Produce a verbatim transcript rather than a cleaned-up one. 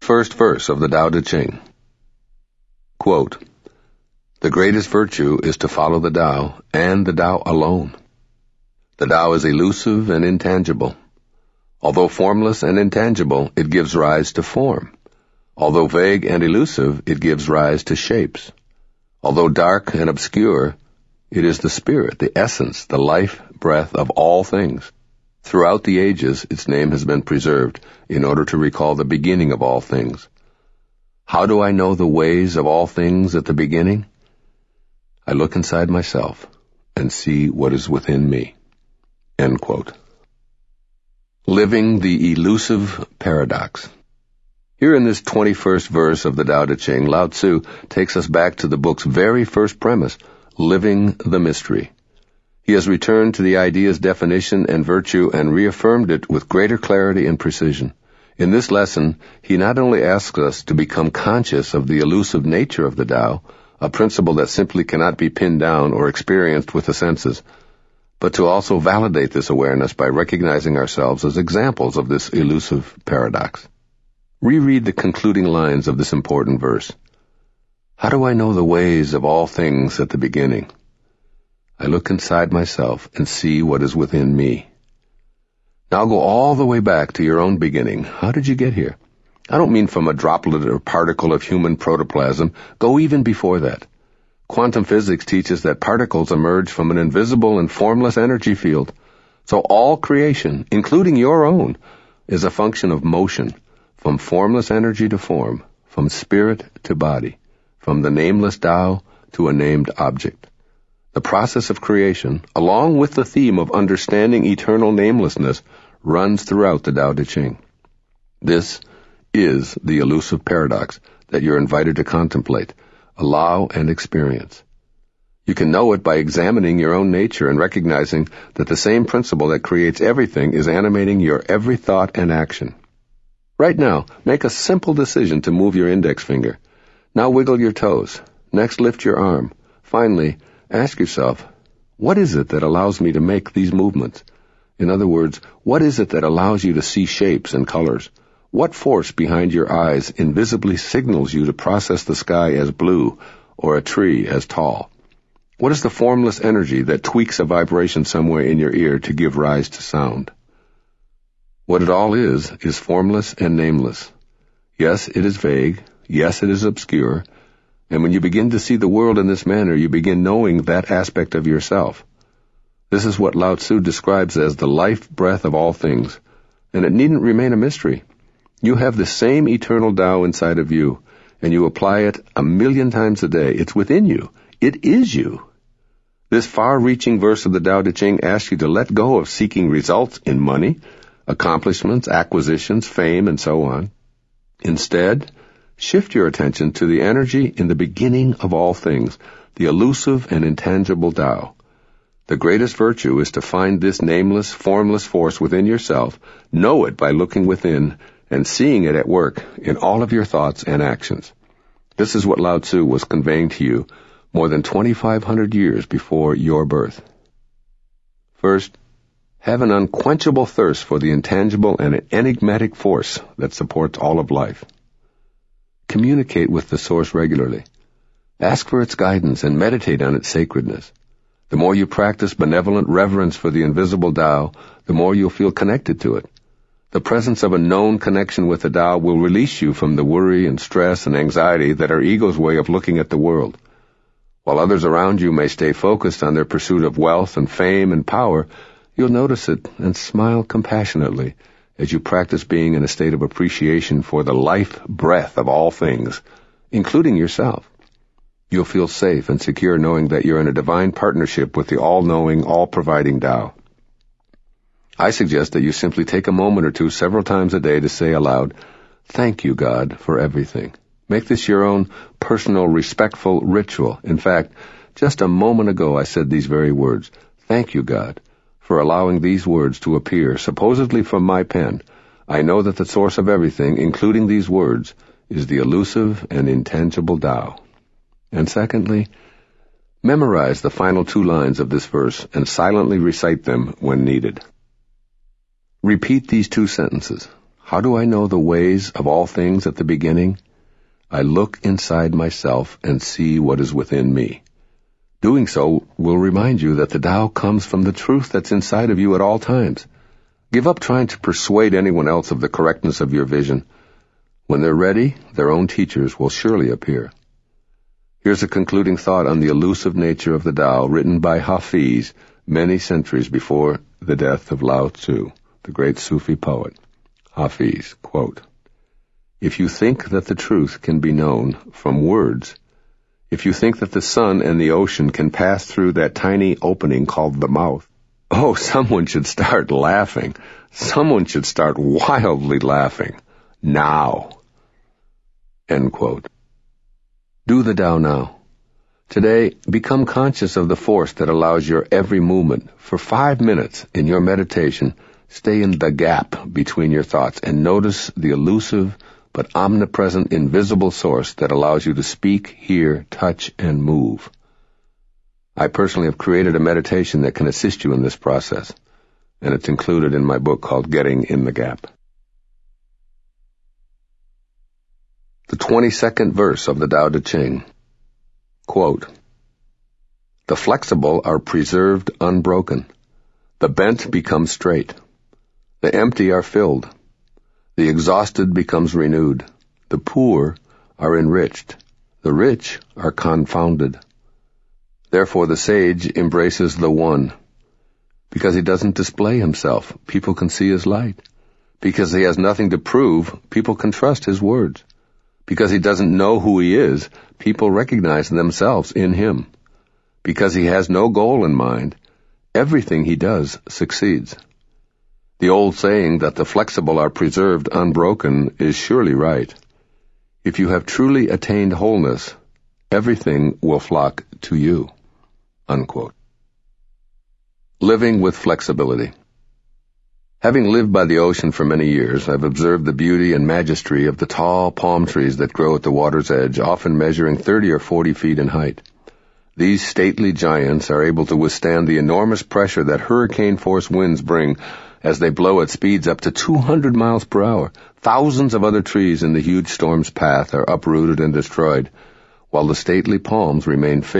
twenty-first verse of the Tao Te Ching. Quote, "The greatest virtue is to follow the Tao, and the Tao alone. The Tao is elusive and intangible. Although formless and intangible, it gives rise to form. Although vague and elusive, it gives rise to shapes. Although dark and obscure, it is the spirit, the essence, the life breath of all things. Throughout the ages, its name has been preserved in order to recall the beginning of all things. How do I know the ways of all things at the beginning? I look inside myself and see what is within me." End quote. Living the Elusive Paradox. Here in this twenty-first verse of the Tao Te Ching, Lao Tzu takes us back to the book's very first premise, living the mystery. He has returned to the idea's definition and virtue and reaffirmed it with greater clarity and precision. In this lesson, he not only asks us to become conscious of the elusive nature of the Tao, a principle that simply cannot be pinned down or experienced with the senses, but to also validate this awareness by recognizing ourselves as examples of this elusive paradox. Reread the concluding lines of this important verse. "How do I know the ways of all things at the beginning? I look inside myself and see what is within me." Now go all the way back to your own beginning. How did you get here? I don't mean from a droplet or particle of human protoplasm. Go even before that. Quantum physics teaches that particles emerge from an invisible and formless energy field. So all creation, including your own, is a function of motion, from formless energy to form, from spirit to body, from the nameless Tao to a named object. The process of creation, along with the theme of understanding eternal namelessness, runs throughout the Tao Te Ching. This is the elusive paradox that you're invited to contemplate, allow, and experience. You can know it by examining your own nature and recognizing that the same principle that creates everything is animating your every thought and action. Right now, make a simple decision to move your index finger. Now wiggle your toes. Next, lift your arm. Finally, ask yourself, what is it that allows me to make these movements? In other words, what is it that allows you to see shapes and colors? What force behind your eyes invisibly signals you to process the sky as blue or a tree as tall? What is the formless energy that tweaks a vibration somewhere in your ear to give rise to sound? What it all is, is formless and nameless. Yes, it is vague. Yes, it is obscure. And when you begin to see the world in this manner, you begin knowing that aspect of yourself. This is what Lao Tzu describes as the life breath of all things, and it needn't remain a mystery. You have the same eternal Tao inside of you, and you apply it a million times a day. It's within you. It is you. This far-reaching verse of the Tao Te Ching asks you to let go of seeking results in money, accomplishments, acquisitions, fame, and so on. Instead, shift your attention to the energy in the beginning of all things, the elusive and intangible Tao. The greatest virtue is to find this nameless, formless force within yourself, know it by looking within, and seeing it at work in all of your thoughts and actions. This is what Lao Tzu was conveying to you more than twenty-five hundred years before your birth. First, have an unquenchable thirst for the intangible and enigmatic force that supports all of life. Communicate with the source regularly. Ask for its guidance and meditate on its sacredness. The more you practice benevolent reverence for the invisible Tao, the more you'll feel connected to it. The presence of a known connection with the Tao will release you from the worry and stress and anxiety that are ego's way of looking at the world. While others around you may stay focused on their pursuit of wealth and fame and power, you'll notice it and smile compassionately as you practice being in a state of appreciation for the life breath of all things, including yourself. You'll feel safe and secure knowing that you're in a divine partnership with the all-knowing, all-providing Tao. I suggest that you simply take a moment or two several times a day to say aloud, "Thank you, God, for everything." Make this your own personal, respectful ritual. In fact, just a moment ago I said these very words, "Thank you, God, for allowing these words to appear, supposedly from my pen. I know that the source of everything, including these words, is the elusive and intangible Tao." And secondly, memorize the final two lines of this verse and silently recite them when needed. Repeat these two sentences. How do I know the ways of all things at the beginning? I look inside myself and see what is within me. Doing so will remind you that the Tao comes from the truth that's inside of you at all times. Give up trying to persuade anyone else of the correctness of your vision. When they're ready, their own teachers will surely appear. Here's a concluding thought on the elusive nature of the Tao, written by Hafiz many centuries before the death of Lao Tzu, the great Sufi poet. Hafiz, quote, "If you think that the truth can be known from words, if you think that the sun and the ocean can pass through that tiny opening called the mouth, oh, someone should start laughing. Someone should start wildly laughing. Now." End quote. Do the Tao now. Today, become conscious of the force that allows your every movement. For five minutes in your meditation, stay in the gap between your thoughts and notice the elusive but omnipresent invisible source that allows you to speak, hear, touch, and move. I personally have created a meditation that can assist you in this process, and it's included in my book called Getting in the Gap. The twenty-second verse of the Tao Te Ching. Quote, "The flexible are preserved unbroken. The bent become straight. The empty are filled. The exhausted becomes renewed. The poor are enriched. The rich are confounded. Therefore the sage embraces the one. Because he doesn't display himself, people can see his light. Because he has nothing to prove, people can trust his words. Because he doesn't know who he is, people recognize themselves in him. Because he has no goal in mind, everything he does succeeds." The old saying that the flexible are preserved unbroken is surely right. If you have truly attained wholeness, everything will flock to you. Unquote. Living with flexibility. Having lived by the ocean for many years, I've observed the beauty and majesty of the tall palm trees that grow at the water's edge, often measuring thirty or forty feet in height. These stately giants are able to withstand the enormous pressure that hurricane-force winds bring as they blow at speeds up to two hundred miles per hour. Thousands of other trees in the huge storm's path are uprooted and destroyed, while the stately palms remain fixed.